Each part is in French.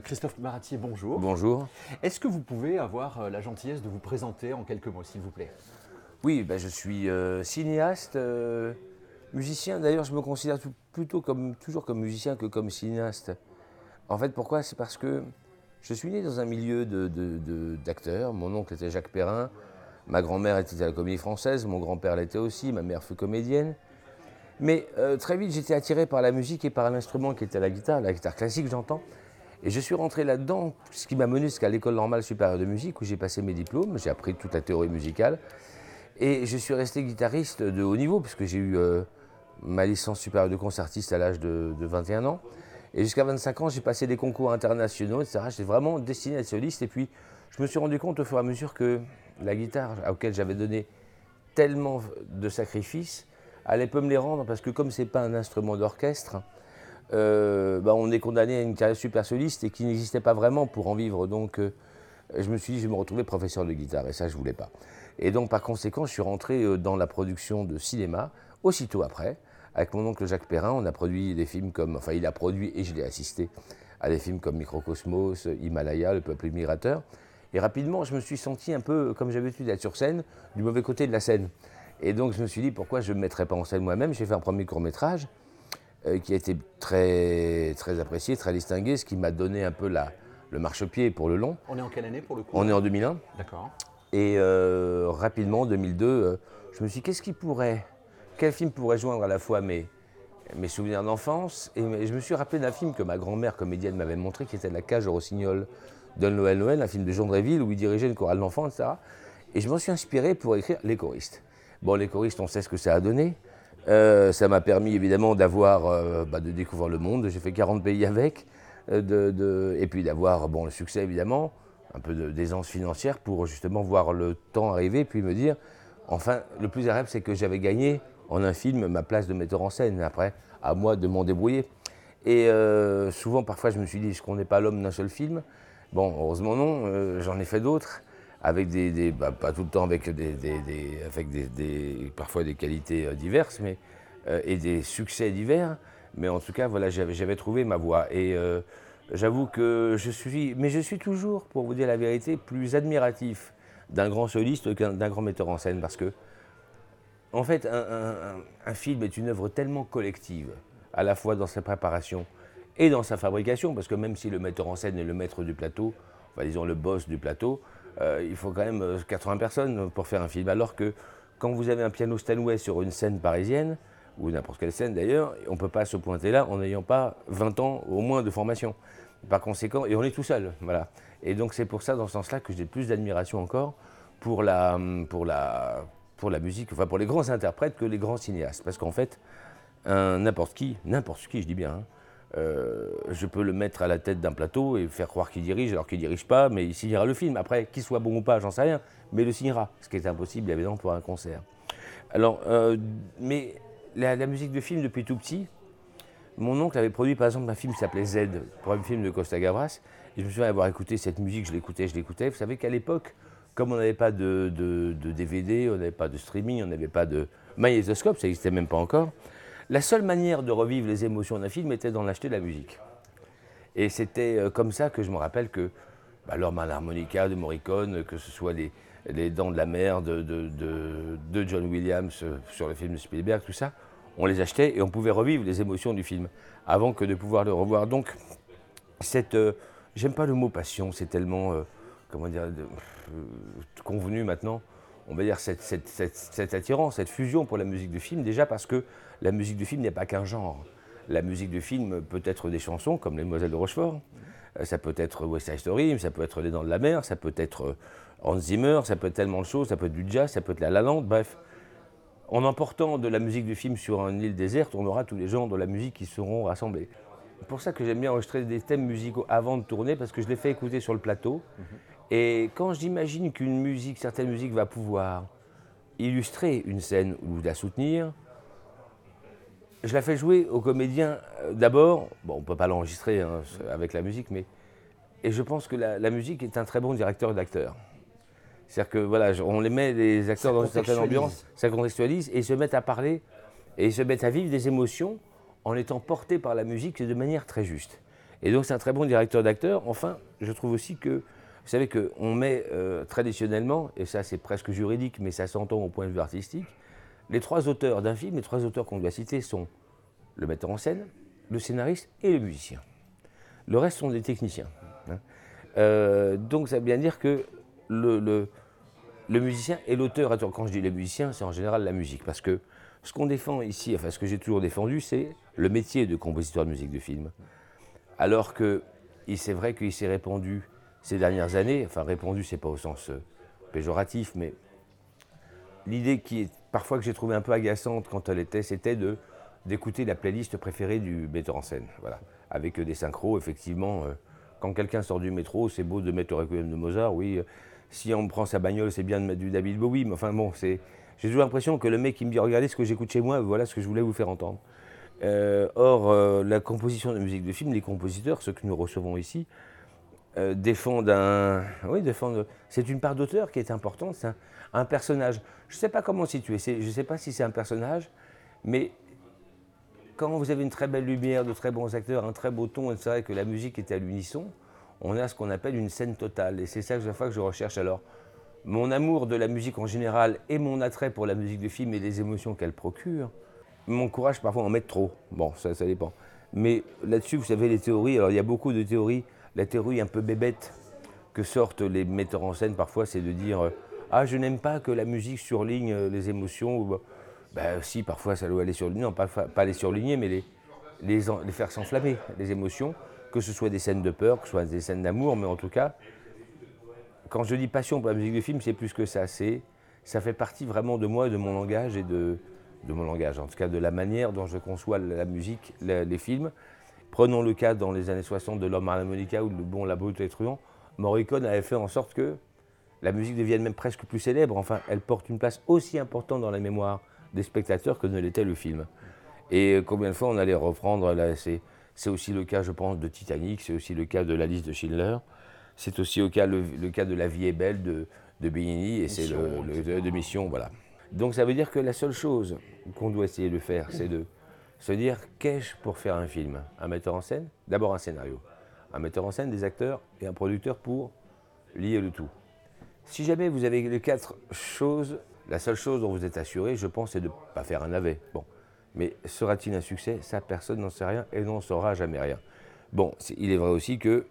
Christophe Maratier, bonjour. Bonjour. Est-ce que vous pouvez avoir la gentillesse de vous présenter en quelques mots, s'il vous plaît? Oui, je suis cinéaste, musicien. D'ailleurs, je me considère plutôt toujours comme musicien que comme cinéaste. En fait, pourquoi? C'est parce que je suis né dans un milieu d'acteurs. Mon oncle était Jacques Perrin, ma grand-mère était à la Comédie Française, mon grand-père l'était aussi, ma mère fut comédienne. Mais très vite, j'étais attiré par la musique et par l'instrument qui était la guitare classique, j'entends. Et je suis rentré là-dedans, ce qui m'a mené jusqu'à l'École normale supérieure de musique, où j'ai passé mes diplômes, j'ai appris toute la théorie musicale. Et je suis resté guitariste de haut niveau, puisque j'ai eu ma licence supérieure de concertiste à l'âge de 21 ans. Et jusqu'à 25 ans, j'ai passé des concours internationaux, etc. J'étais vraiment destiné à être soliste. Et puis, je me suis rendu compte au fur et à mesure que la guitare, à laquelle j'avais donné tellement de sacrifices, allait peu me les rendre, parce que comme ce n'est pas un instrument d'orchestre, on est condamné à une carrière super soliste et qui n'existait pas vraiment pour en vivre. Donc, je me suis dit, je vais me retrouver professeur de guitare, et ça, je ne voulais pas. Et donc, par conséquent, je suis rentré dans la production de cinéma, aussitôt après. Avec mon oncle Jacques Perrin, on a produit des films comme, enfin, il a produit et je l'ai assisté à des films comme Microcosmos, Himalaya, Le Peuple Migrateur. Et rapidement, je me suis senti un peu, comme j'avais l'habitude d'être sur scène, du mauvais côté de la scène. Et donc, je me suis dit, pourquoi je ne me mettrais pas en scène moi-même? J'ai fait un premier court-métrage qui a été très, très apprécié, très distingué, ce qui m'a donné un peu le marchepied pour le long. On est en quelle année pour le coup? On est en 2001. D'accord. Et rapidement, en 2002, je me suis dit, quel film pourrait joindre à la fois mes souvenirs d'enfance et je me suis rappelé d'un film que ma grand-mère comédienne m'avait montré, qui était La Cage au Rossignol de Noël, un film de Jean Dréville où il dirigeait une chorale d'enfants, etc. Et je m'en suis inspiré pour écrire Les choristes. Bon, Les choristes, on sait ce que ça a donné. Ça m'a permis évidemment de découvrir le monde. J'ai fait 40 pays avec, et puis d'avoir le succès évidemment, un peu d'aisance financière pour justement voir le temps arriver, puis me dire, enfin, le plus agréable, c'est que j'avais gagné en un film ma place de metteur en scène. Après, à moi de m'en débrouiller. Et souvent, parfois, je me suis dit, est-ce qu'on n'est pas l'homme d'un seul film? Bon, heureusement non, j'en ai fait d'autres, avec pas tout le temps avec parfois des qualités diverses, et des succès divers. Mais en tout cas, voilà, j'avais trouvé ma voie. Et j'avoue que je suis toujours, pour vous dire la vérité, plus admiratif d'un grand soliste qu'un d'un grand metteur en scène. Parce que, en fait, un film est une œuvre tellement collective, à la fois dans sa préparation et dans sa fabrication, parce que même si le metteur en scène est le maître du plateau, enfin disons le boss du plateau, il faut quand même 80 personnes pour faire un film. Alors que quand vous avez un piano Steinway sur une scène parisienne, ou n'importe quelle scène d'ailleurs, on ne peut pas se pointer là en n'ayant pas 20 ans au moins de formation. Par conséquent, et on est tout seul, voilà. Et donc c'est pour ça, dans ce sens-là, que j'ai plus d'admiration encore pour la musique, enfin pour les grands interprètes que les grands cinéastes. Parce qu'en fait, n'importe qui, je dis bien, je peux le mettre à la tête d'un plateau et faire croire qu'il dirige alors qu'il ne dirige pas, mais il signera le film. Après, qu'il soit bon ou pas, j'en sais rien, mais il le signera, ce qui est impossible évidemment pour un concert. Alors, mais la musique de film depuis tout petit, mon oncle avait produit par exemple un film qui s'appelait Z, pour un film de Costa Gavras, et je me souviens avoir écouté cette musique, je l'écoutais. Vous savez qu'à l'époque, comme on n'avait pas de DVD, on n'avait pas de streaming, on n'avait pas de magnétoscope, ça n'existait même pas encore, la seule manière de revivre les émotions d'un film était d'en acheter de la musique. Et c'était comme ça que je me rappelle que l'Homme à l'harmonica de Morricone, que ce soit les Dents de la Mer de John Williams sur le film de Spielberg, tout ça, on les achetait et on pouvait revivre les émotions du film avant que de pouvoir le revoir. Donc, j'aime pas le mot passion, c'est tellement, convenu maintenant. On va dire cette attirance, cette fusion pour la musique de film, déjà parce que la musique de film n'est pas qu'un genre. La musique de film peut être des chansons comme Les Demoiselles de Rochefort, ça peut être West Side Story, ça peut être Les Dents de la Mer, ça peut être Hans Zimmer, ça peut être tellement de choses, ça peut être du jazz, ça peut être La La Land, bref. En emportant de la musique de film sur une île déserte, on aura tous les genres de la musique qui seront rassemblés. C'est pour ça que j'aime bien enregistrer des thèmes musicaux avant de tourner, parce que je les fais écouter sur le plateau. Et quand j'imagine certaine musique va pouvoir illustrer une scène ou la soutenir, je la fais jouer aux comédiens d'abord. Bon, on ne peut pas l'enregistrer avec la musique, et je pense que la musique est un très bon directeur d'acteurs. C'est-à-dire que voilà, on les met, les acteurs, dans une certaine ambiance, ça contextualise, et ils se mettent à parler, et ils se mettent à vivre des émotions en étant portés par la musique de manière très juste. Et donc c'est un très bon directeur d'acteur. Enfin, je trouve aussi que, vous savez qu'on met traditionnellement, et ça c'est presque juridique, mais ça s'entend au point de vue artistique, les 3 auteurs d'un film, les 3 auteurs qu'on doit citer sont le metteur en scène, le scénariste et le musicien. Le reste sont des techniciens. Hein. Donc ça veut bien dire que le musicien et l'auteur, quand je dis le musicien, c'est en général la musique. Parce que ce qu'on défend ici, enfin ce que j'ai toujours défendu, c'est le métier de compositeur de musique de film. Alors que c'est vrai qu'il s'est répandu ces dernières années, enfin répandu, c'est pas au sens péjoratif, mais l'idée qui est parfois que j'ai trouvé un peu agaçante quand elle était, c'était d'écouter la playlist préférée du metteur en scène. Voilà. Avec des synchros, effectivement, quand quelqu'un sort du métro, c'est beau de mettre le Requiem de Mozart, oui. Si on prend sa bagnole, c'est bien de mettre du David Bowie, mais enfin bon, j'ai toujours l'impression que le mec qui me dit regardez ce que j'écoute chez moi, voilà ce que je voulais vous faire entendre. Or, la composition de musique de film, les compositeurs, ceux que nous recevons ici, défendent c'est une part d'auteur qui est importante, c'est un personnage. Je ne sais pas comment situer, je ne sais pas si c'est un personnage, mais quand vous avez une très belle lumière, de très bons acteurs, un très beau ton, et c'est vrai que la musique est à l'unisson, on a ce qu'on appelle une scène totale. Et c'est ça que chaque fois que je recherche. Alors, mon amour de la musique en général et mon attrait pour la musique de film et les émotions qu'elle procure m'encourage parfois à en mettre trop. Bon, ça dépend. Mais là-dessus, vous savez, les théories, alors il y a beaucoup de théories. La théorie un peu bébête que sortent les metteurs en scène parfois, c'est de dire ah, je n'aime pas que la musique surligne les émotions. Ben, si, parfois ça doit aller surligner, non, pas les surligner, mais les faire s'enflammer, les émotions, que ce soit des scènes de peur, que ce soit des scènes d'amour, mais en tout cas, quand je dis passion pour la musique de film, c'est plus que ça. Ça fait partie vraiment de moi, de mon langage et de mon langage, en tout cas de la manière dont je conçois la musique, les films. Prenons le cas dans les années 60 de L'Homme à l'harmonica ou de Bon, la beauté et le truand. Morricone avait fait en sorte que la musique devienne même presque plus célèbre. Enfin, elle porte une place aussi importante dans la mémoire des spectateurs que ne l'était le film. Et combien de fois on allait reprendre, c'est aussi le cas, je pense, de Titanic, c'est aussi le cas de La Liste de Schindler, c'est aussi le cas de La vie est belle de Bellini, et c'est de Mission, voilà. Donc ça veut dire que la seule chose qu'on doit essayer de faire, c'est de se dire qu'ai-je pour faire un film? Un metteur en scène, d'abord un scénario, un metteur en scène, des acteurs et un producteur pour lier le tout. Si jamais vous avez les 4 choses, la seule chose dont vous êtes assuré, je pense, c'est de ne pas faire un navet. Bon. Mais sera-t-il un succès? Ça, personne n'en sait rien et n'en saura jamais rien. Bon, il est vrai aussi que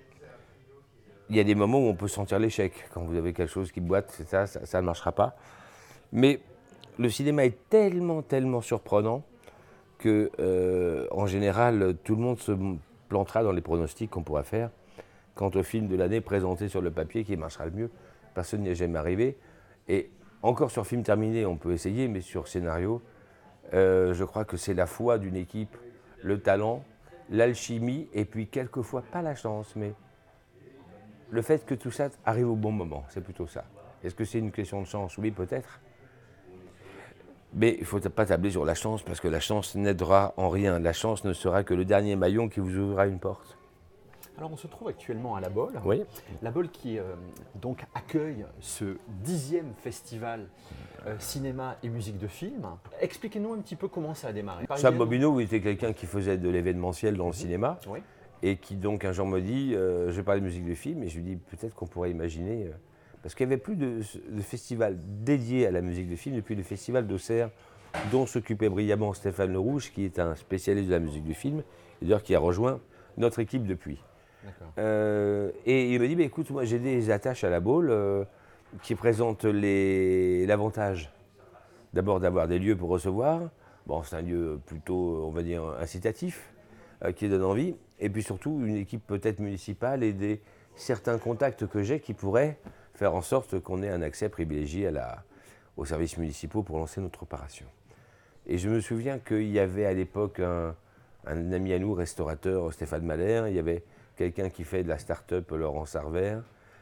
il y a des moments où on peut sentir l'échec. Quand vous avez quelque chose qui boite, ça ne marchera pas. Mais le cinéma est tellement, tellement surprenant que, en général, tout le monde se plantera dans les pronostics qu'on pourra faire quant au film de l'année présenté sur le papier qui marchera le mieux. Personne n'y est jamais arrivé. Et encore sur film terminé, on peut essayer, mais sur scénario, je crois que c'est la foi d'une équipe, le talent, l'alchimie, et puis quelquefois, pas la chance, mais le fait que tout ça arrive au bon moment, c'est plutôt ça. Est-ce que c'est une question de chance? Oui, peut-être. Mais il ne faut pas tabler sur la chance, parce que la chance n'aidera en rien. La chance ne sera que le dernier maillon qui vous ouvrira une porte. Alors on se trouve actuellement à La Baule. Oui. La Baule qui donc accueille ce 10e festival cinéma et musique de film. Expliquez-nous un petit peu comment ça a démarré. Sam Bobino était quelqu'un qui faisait de l'événementiel dans le cinéma, oui. Et qui donc un jour me dit, je parlais de musique de film, et je lui dis peut-être qu'on pourrait imaginer, parce qu'il n'y avait plus de festival dédié à la musique de film depuis le festival d'Auxerre, dont s'occupait brillamment Stéphane Le Rouge, qui est un spécialiste de la musique de film, et d'ailleurs qui a rejoint notre équipe depuis. Et il me dit, écoute, moi j'ai des attaches à La Baule qui présentent l'avantage d'abord d'avoir des lieux pour recevoir. Bon, c'est un lieu plutôt, on va dire, incitatif, qui donne envie. Et puis surtout, une équipe peut-être municipale et certains contacts que j'ai qui pourraient faire en sorte qu'on ait un accès privilégié aux services municipaux pour lancer notre opération. Et je me souviens qu'il y avait à l'époque un ami à nous, restaurateur, Stéphane Mahler, il y avait quelqu'un qui fait de la start-up, Laurent Sarver,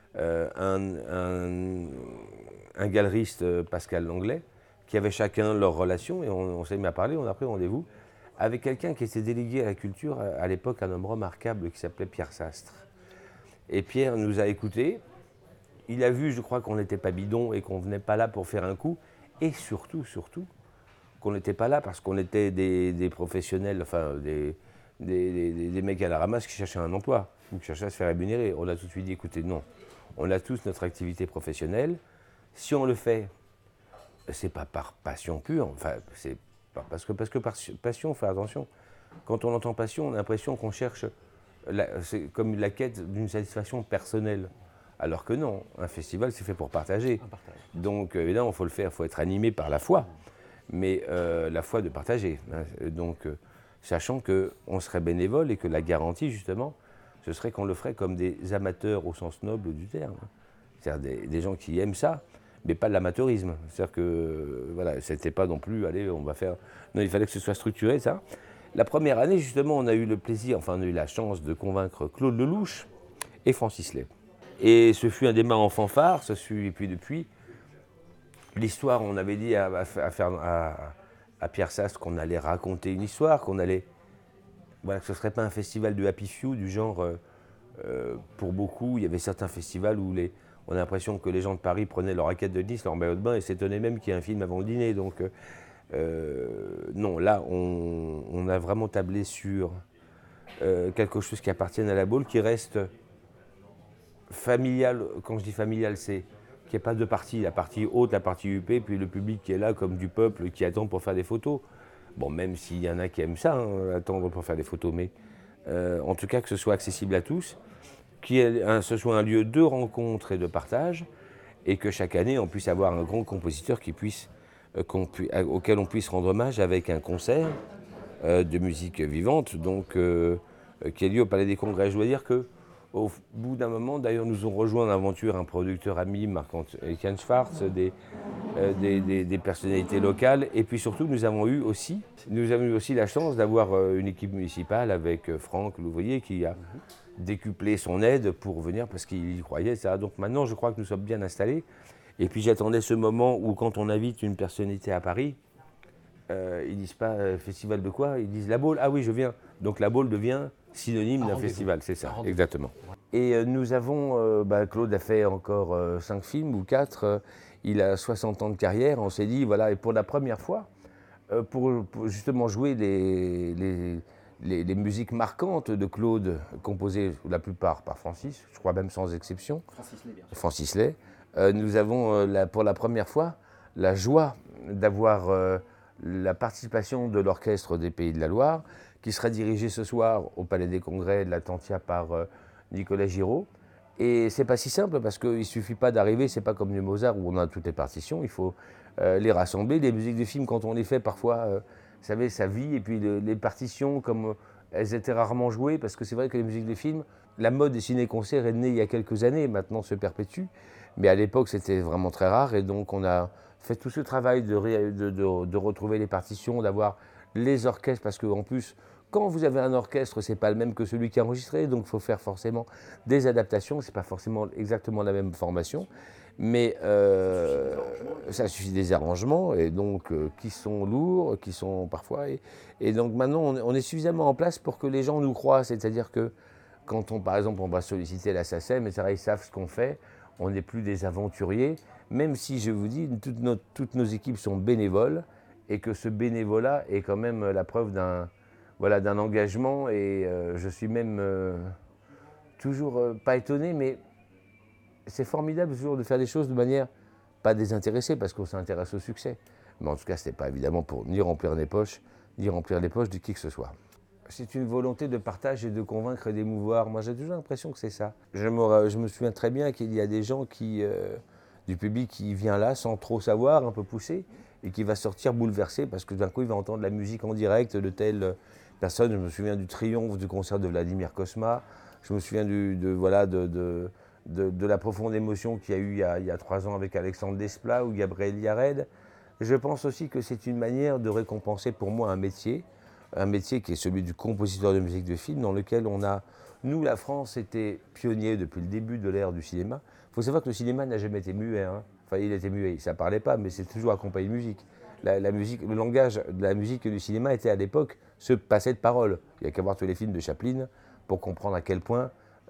un galeriste, Pascal Langlais, qui avaient chacun leur relation, et on s'est mis à parler, on a pris rendez-vous, avec quelqu'un qui était délégué à la culture, à l'époque un homme remarquable qui s'appelait Pierre Sastre. Et Pierre nous a écoutés, il a vu, je crois, qu'on n'était pas bidon et qu'on ne venait pas là pour faire un coup, et surtout, qu'on n'était pas là parce qu'on était des professionnels, enfin des mecs à la ramasse qui cherchaient un emploi, ou qui cherchaient à se faire rémunérer. On a tout de suite dit, écoutez, non, on a tous notre activité professionnelle. Si on le fait, c'est pas par passion pure, enfin, c'est parce que par passion, faut faire attention. Quand on entend passion, on a l'impression qu'on cherche, c'est comme la quête d'une satisfaction personnelle. Alors que non, un festival, c'est fait pour partager. Donc, évidemment, il faut le faire, il faut être animé par la foi, mais la foi de partager. Donc, sachant qu'on serait bénévole et que la garantie, justement, ce serait qu'on le ferait comme des amateurs au sens noble du terme. C'est-à-dire des gens qui aiment ça, mais pas de l'amateurisme. C'est-à-dire que, voilà, c'était pas non plus, allez, on va faire... Non, il fallait que ce soit structuré, ça. La première année, justement, on a eu le plaisir, enfin, on a eu la chance de convaincre Claude Lelouch et Francis Lay. Et ce fut un débat en fanfare, et puis depuis, l'histoire, on avait dit à Pierre Sastre qu'on allait raconter une histoire, qu'on allait... Voilà, que ce ne serait pas un festival de happy few, du genre, pour beaucoup, il y avait certains festivals où on a l'impression que les gens de Paris prenaient leur raquette de Nice, leur maillot de bain, et s'étonnaient même qu'il y ait un film avant le dîner. Donc, non, là, on a vraiment tablé sur quelque chose qui appartienne à la Baule, qui reste familial. Quand je dis familial, c'est qu'il n'y a pas de partie, la partie haute, la partie UP, puis le public qui est là comme du peuple qui attend pour faire des photos. Bon, même s'il y en a qui aiment ça, attendre pour faire des photos, mais en tout cas que ce soit accessible à tous, ce soit un lieu de rencontre et de partage, et que chaque année on puisse avoir un grand compositeur auquel on puisse rendre hommage avec un concert de musique vivante, donc qui a lieu au Palais des Congrès. Je dois dire que au bout d'un moment, d'ailleurs, nous ont rejoint en aventure un producteur ami, Marc-Antoine Schwartz, des personnalités locales. Et puis surtout, nous avons eu aussi la chance d'avoir une équipe municipale avec Franck Louvrier qui a décuplé son aide pour venir parce qu'il y croyait. Ça. Donc maintenant, je crois que nous sommes bien installés. Et puis j'attendais ce moment où, quand on invite une personnalité à Paris, ils disent pas festival de quoi, ils disent la Baule. Ah oui, je viens. Donc la Baule devient synonyme d'un festival, c'est ça, exactement. Et nous avons, Claude a fait encore 5 films ou 4, il a 60 ans de carrière, on s'est dit, voilà, et pour la première fois, pour justement jouer les musiques marquantes de Claude, composées la plupart par Francis, je crois même sans exception, Francis Lay, nous avons pour la première fois la joie d'avoir la participation de l'orchestre des Pays de la Loire, qui sera dirigé ce soir au Palais des Congrès de la Tantia par Nicolas Giraud. Et c'est pas si simple parce qu'il ne suffit pas d'arriver, c'est pas comme du Mozart où on a toutes les partitions, il faut les rassembler. Les musiques de films, quand on les fait, parfois, vous savez, ça vit. Et puis les partitions, comme elles étaient rarement jouées, parce que c'est vrai que les musiques de films, la mode des ciné-concerts est née il y a quelques années, maintenant se perpétue. Mais à l'époque, c'était vraiment très rare. Et donc, on a fait tout ce travail de retrouver les partitions, d'avoir les orchestres, parce qu'en plus, quand vous avez un orchestre, c'est pas le même que celui qui est enregistré, donc il faut faire forcément des adaptations. C'est pas forcément exactement la même formation, mais ça suffit des arrangements, et donc qui sont lourds, qui sont parfois. Et donc maintenant, on est suffisamment en place pour que les gens nous croient. C'est-à-dire que quand par exemple, on va solliciter la SACEM, ils savent ce qu'on fait. On n'est plus des aventuriers, même si je vous dis, toutes nos équipes sont bénévoles, et que ce bénévolat est quand même la preuve d'un engagement, et je suis même toujours pas étonné, mais c'est formidable toujours de faire des choses de manière pas désintéressée, parce qu'on s'intéresse au succès. Mais en tout cas, ce n'est pas évidemment pour ni remplir les poches de qui que ce soit. C'est une volonté de partage et de convaincre et d'émouvoir. Moi, j'ai toujours l'impression que c'est ça. Je me souviens très bien qu'il y a des gens du public qui vient là sans trop savoir, un peu poussé, et qui va sortir bouleversé parce que d'un coup, il va entendre la musique en direct de telle personne. Je me souviens du triomphe du concert de Vladimir Cosma. Je me souviens de la profonde émotion qu'il y a eu il y a 3 ans avec Alexandre Desplat ou Gabriel Yared. Je pense aussi que c'est une manière de récompenser pour moi un métier qui est celui du compositeur de musique de film, dans lequel nous, la France, était pionnier depuis le début de l'ère du cinéma. Il faut savoir que le cinéma n'a jamais été muet. Hein. Enfin, il était muet, ça ne parlait pas, mais c'est toujours accompagné de musique. La musique. Le langage de la musique et du cinéma était à l'époque se passait de paroles. Il n'y a qu'à voir tous les films de Chaplin pour comprendre à quel point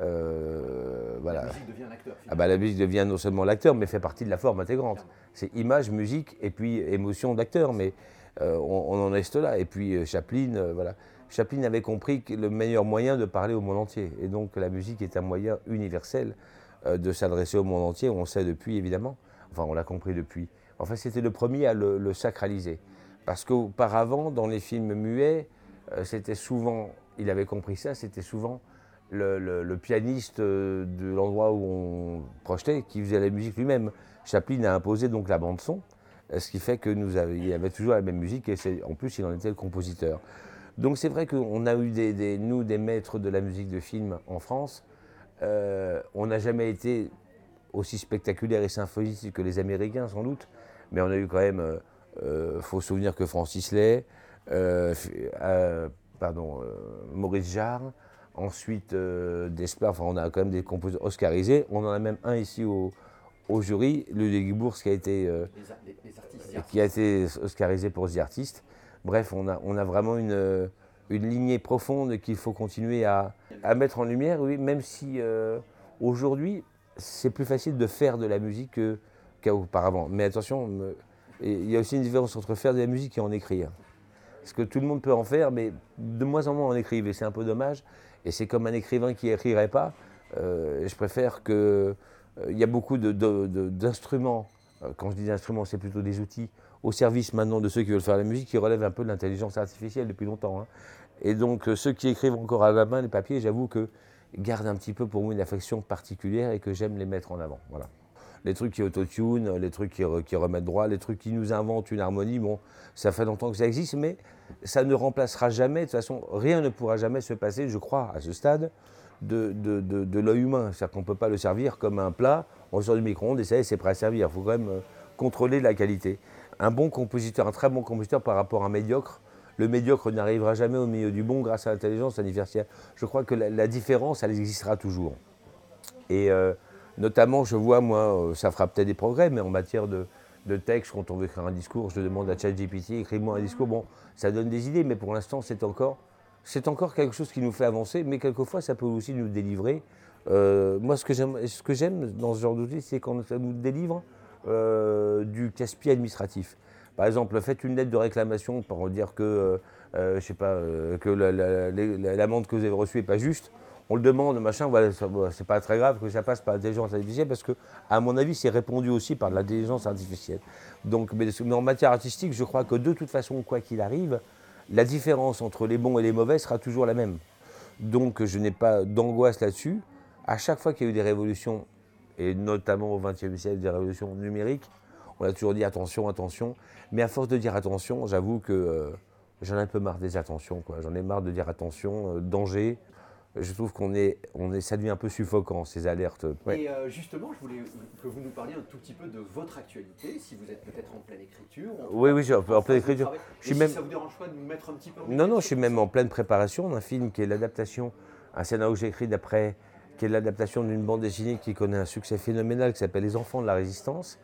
la musique devient l'acteur. La musique devient non seulement l'acteur, mais fait partie de la forme intégrante. C'est image, musique et puis émotion d'acteur, mais on en reste là. Et puis Chaplin, Chaplin avait compris que le meilleur moyen de parler au monde entier. Et donc la musique est un moyen universel de s'adresser au monde entier. On le sait depuis, évidemment. Enfin, on l'a compris depuis. Enfin, c'était le premier à le sacraliser. Parce qu'auparavant, dans les films muets, c'était souvent, il avait compris ça, c'était souvent le pianiste de l'endroit où on projetait qui faisait la musique lui-même. Chaplin a imposé donc la bande-son, ce qui fait qu'il y avait toujours la même musique et en plus il en était le compositeur. Donc c'est vrai qu'on a eu nous des maîtres de la musique de film en France. On n'a jamais été aussi spectaculaire et symphonique que les Américains sans doute, mais on a eu quand même, faut se souvenir que Francis Lay, Maurice Jarre, ensuite Desplat, enfin on a quand même des compositeurs oscarisés. On en a même un ici au jury, Ludwig Bourse qui a été oscarisé pour The Artist. Bref, on a vraiment une lignée profonde qu'il faut continuer à mettre en lumière, oui, même si aujourd'hui c'est plus facile de faire de la musique qu'auparavant. Mais attention, il y a aussi une différence entre faire de la musique et en écrire. Parce que tout le monde peut en faire, mais de moins en moins en écrivent, et c'est un peu dommage. Et c'est comme un écrivain qui n'écrirait pas. Je préfère que... Il y a beaucoup d'instruments, quand je dis instruments, c'est plutôt des outils, au service maintenant de ceux qui veulent faire la musique, qui relèvent un peu de l'intelligence artificielle depuis longtemps. Hein. Et donc ceux qui écrivent encore à la main les papiers, j'avoue que gardent un petit peu pour moi une affection particulière et que j'aime les mettre en avant. Voilà. Les trucs qui autotune, les trucs qui remettent droit, les trucs qui nous inventent une harmonie, bon, ça fait longtemps que ça existe, mais ça ne remplacera jamais, de toute façon, rien ne pourra jamais se passer, je crois, à ce stade, de l'œil humain. C'est-à-dire qu'on ne peut pas le servir comme un plat, on sort du micro-ondes et ça y est, c'est prêt à servir. Il faut quand même contrôler la qualité. Un bon compositeur, un très bon compositeur par rapport à un médiocre, le médiocre n'arrivera jamais au milieu du bon grâce à l'intelligence artificielle. Je crois que la différence, elle existera toujours. Et notamment, je vois, moi, ça fera peut-être des progrès, mais en matière de texte, quand on veut écrire un discours, je demande à ChatGPT, écris-moi un discours. Bon, ça donne des idées, mais pour l'instant, c'est encore quelque chose qui nous fait avancer, mais quelquefois, ça peut aussi nous délivrer. Moi, ce que j'aime dans ce genre d'outil, c'est quand ça nous délivre du casse-pied administratif. Par exemple, faites une lettre de réclamation pour dire que, je sais pas, que l'amende que vous avez reçue n'est pas juste. On le demande, machin, voilà, c'est pas très grave que ça passe par l'intelligence artificielle parce que, à mon avis, c'est répondu aussi par l'intelligence artificielle. Donc, mais en matière artistique, je crois que de toute façon, quoi qu'il arrive, la différence entre les bons et les mauvais sera toujours la même. Donc, je n'ai pas d'angoisse là-dessus. À chaque fois qu'il y a eu des révolutions, et notamment au XXe siècle, des révolutions numériques, on a toujours dit attention, attention. Mais à force de dire attention, j'avoue que j'en ai un peu marre des attentions, quoi. J'en ai marre de dire attention, danger. Je trouve ça devient un peu suffocant, ces alertes. Ouais. Et justement, je voulais que vous nous parliez un tout petit peu de votre actualité, si vous êtes peut-être en pleine écriture. Oui, je suis en pleine écriture. Si ça vous dérange pas de nous mettre un petit peu en Non, je suis même en pleine préparation d'un film qui est l'adaptation, un scénario que j'ai écrit d'après, qui est l'adaptation d'une bande dessinée qui connaît un succès phénoménal, qui s'appelle Les Enfants de la Résistance,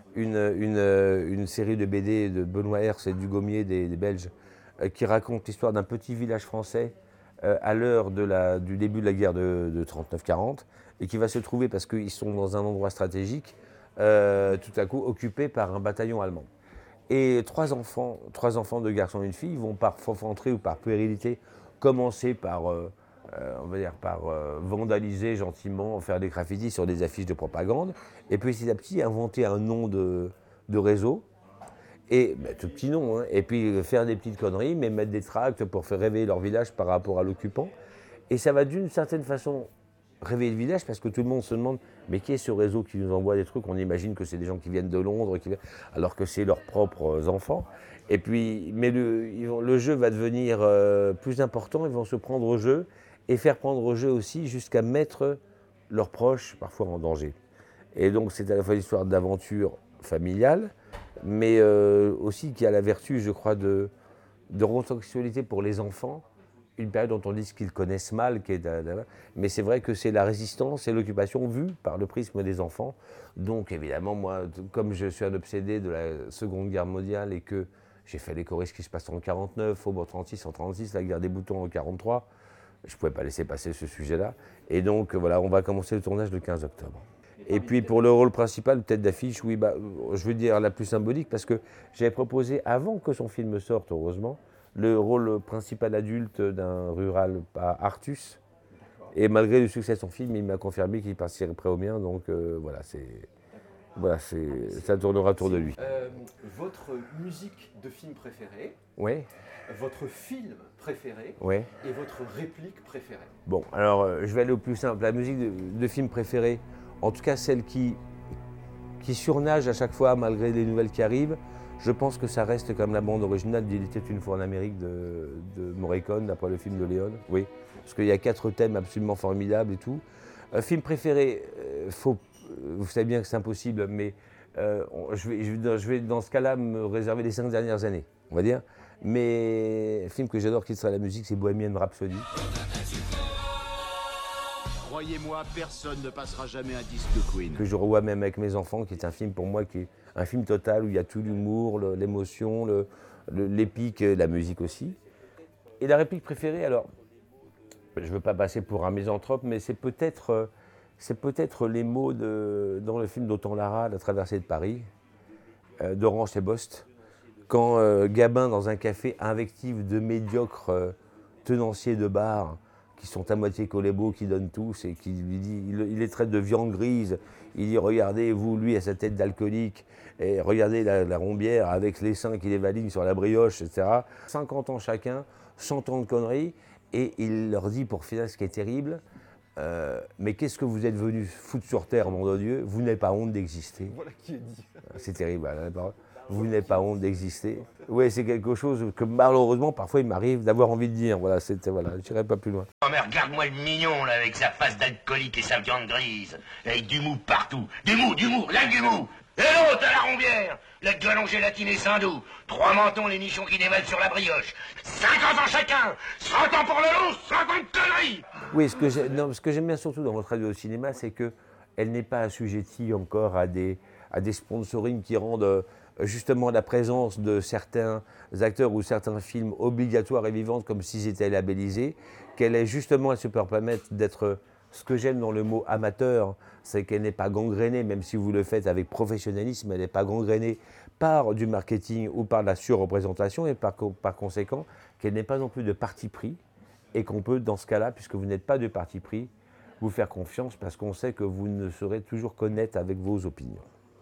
une série de BD de Benoît Herse et du Gommier des Belges, qui raconte l'histoire d'un petit village français à l'heure du début de la guerre de 39-40 et qui va se trouver, parce qu'ils sont dans un endroit stratégique, tout à coup occupé par un bataillon allemand. Et trois enfants, deux garçons et une fille, vont par forfanterie ou par puérilité commencer par, vandaliser gentiment, faire des graffitis sur des affiches de propagande, et petit à petit inventer un nom de réseau. Et tout petit nom, hein, et puis faire des petites conneries, mais mettre des tracts pour faire réveiller leur village par rapport à l'occupant. Et ça va d'une certaine façon réveiller le village parce que tout le monde se demande mais qui est ce réseau qui nous envoie des trucs? On imagine que c'est des gens qui viennent de Londres, alors que c'est leurs propres enfants. Et puis, mais le jeu va devenir plus important, ils vont se prendre au jeu et faire prendre au jeu aussi jusqu'à mettre leurs proches parfois en danger. Et donc c'est à la fois l'histoire d'aventure familiale, mais aussi qui a la vertu, je crois, de recontextualité pour les enfants, une période dont on dit qu'ils connaissent mal, mais c'est vrai que c'est la résistance et l'occupation vue par le prisme des enfants. Donc évidemment, moi, comme je suis un obsédé de la Seconde Guerre mondiale et que j'ai fait les choristes qui se passent en 49, Faubourg 36 en 36, la guerre des boutons en 43, je ne pouvais pas laisser passer ce sujet-là. Et donc voilà, on va commencer le tournage le 15 octobre. Et puis pour le rôle principal, tête d'affiche, oui, je veux dire la plus symbolique, parce que j'avais proposé, avant que son film sorte, heureusement, le rôle principal adulte d'un rural à Artus. Et malgré le succès de son film, il m'a confirmé qu'il participerait au mien. Donc ça tournera autour de lui. Votre musique de film préférée, Oui, votre film préféré oui. et votre réplique préférée. Bon, alors je vais aller au plus simple. La musique de film préférée, en tout cas celle qui surnage à chaque fois malgré les nouvelles qui arrivent, je pense que ça reste comme la bande originale d'Il était une fois en Amérique de Morricone, d'après le film de Léon. Oui, parce qu'il y a 4 thèmes absolument formidables et tout. Film préféré, vous savez bien que c'est impossible, mais je vais dans ce cas-là me réserver les 5 dernières années, on va dire. Mais un film que j'adore qui sera la musique, c'est Bohemian Rhapsody. Croyez-moi, personne ne passera jamais un disque de Queen. Que je revois même avec mes enfants, qui est un film pour moi qui est un film total où il y a tout l'humour, l'émotion, l'épique, la musique aussi. Et la réplique préférée, alors, je ne veux pas passer pour un misanthrope, mais c'est peut-être les mots dans le film d'Othon Lara, La traversée de Paris, d'Orange Sebaust, quand Gabin, dans un café, invective de médiocres tenanciers de bar qui sont à moitié collés-beaux, qui donnent tous, et qui lui dit, il les traite de viande grise. Il dit, regardez, vous, lui, à sa tête d'alcoolique, et regardez la rombière avec les seins qui les valignent sur la brioche, etc. 50 ans chacun, 100 ans de conneries, et il leur dit, pour finir, ce qui est terrible, mais qu'est-ce que vous êtes venus foutre sur terre, nom de Dieu? Vous n'avez pas honte d'exister. Voilà qui est dit. C'est terrible, la parole. Vous n'avez pas honte d'exister. Oui, c'est quelque chose que malheureusement, parfois, il m'arrive d'avoir envie de dire. Voilà, je n'irai pas plus loin. Oh mais regarde-moi le mignon là, avec sa face d'alcoolique et sa viande grise, avec du mou partout. Du mou, là du mou. Et l'autre à la rombière, la gueule en gélatine et Saint-Doux, 3 mentons, les nichons qui dévalent sur la brioche. 50 ans chacun, 100 ans pour le loup, 50 conneries. Oui, ce que j'aime bien surtout dans votre radio au cinéma, c'est qu'elle n'est pas assujettie encore à des sponsorings qui rendent justement la présence de certains acteurs ou certains films obligatoires et vivantes comme s'ils étaient labellisés, elle se permettre d'être, ce que j'aime dans le mot amateur, c'est qu'elle n'est pas gangrénée, même si vous le faites avec professionnalisme, elle n'est pas gangrénée par du marketing ou par la surreprésentation, et par conséquent qu'elle n'est pas non plus de parti pris, et qu'on peut dans ce cas-là, puisque vous n'êtes pas de parti pris, vous faire confiance parce qu'on sait que vous ne saurez toujours qu'honnête avec vos opinions.